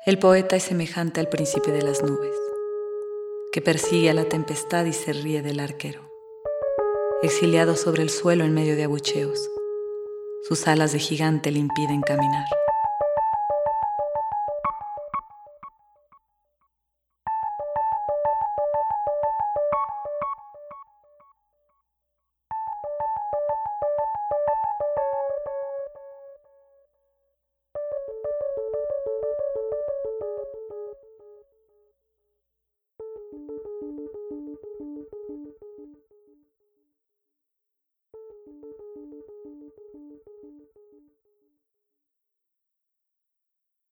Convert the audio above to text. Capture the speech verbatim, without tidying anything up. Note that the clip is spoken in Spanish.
El poeta es semejante al príncipe de las nubes, que persigue a la tempestad y se ríe del arquero. Exiliado sobre el suelo en medio de abucheos, sus alas de gigante le impiden caminar.